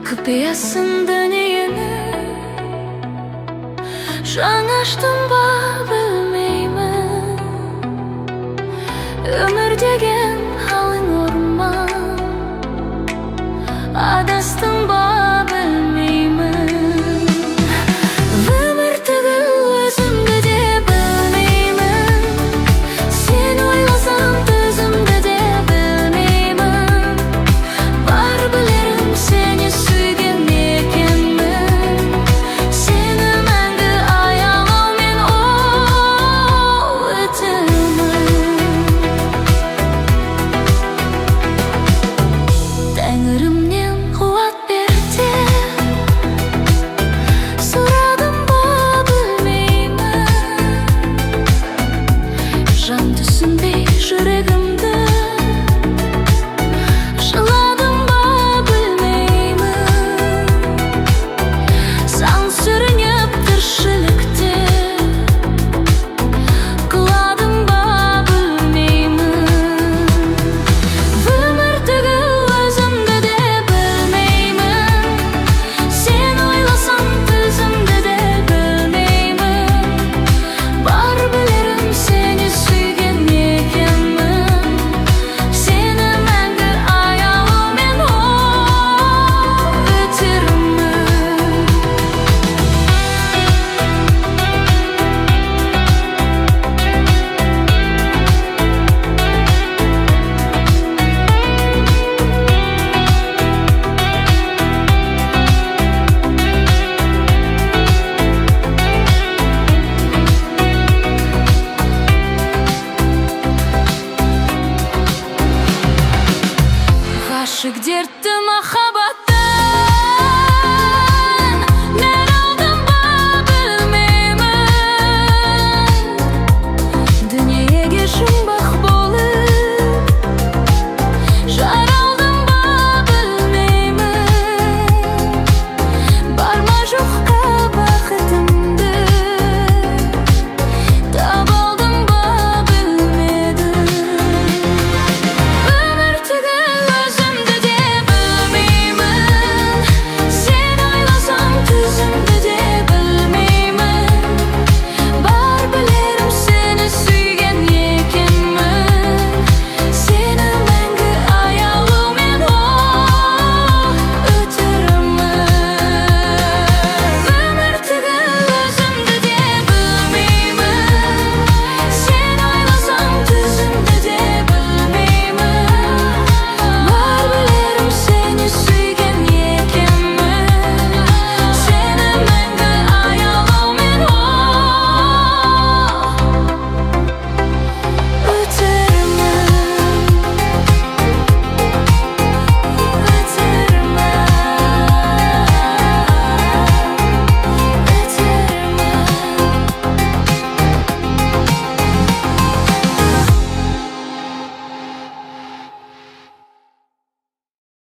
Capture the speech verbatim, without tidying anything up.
Құпиясын дүниені жаңаштым ба білмеймін. Өмір деген қалың орман, адастым ба білмеймін. Өмір түгіл өзімді де білмеймін. Сен ойласам төзімді де білмеймін. Бар білерім сені сүйген екенмін. Сені мәңгі аялаумен өтемін. Тәңірімнен қуат бер деп сұрадым ба білмеймін. Жан түсінбей жүрегімді жыладым ба білмеймін. Сан сүрініп тіршілікте құладым ба білмеймін. Өмір түгіл өзімді де білмеймін. Сен ойласам төзімді де білмеймін. Бар білерім сені сүйген екенмін. Сені мәңгі аялаумен өтермін. Ғашық дерті махаббат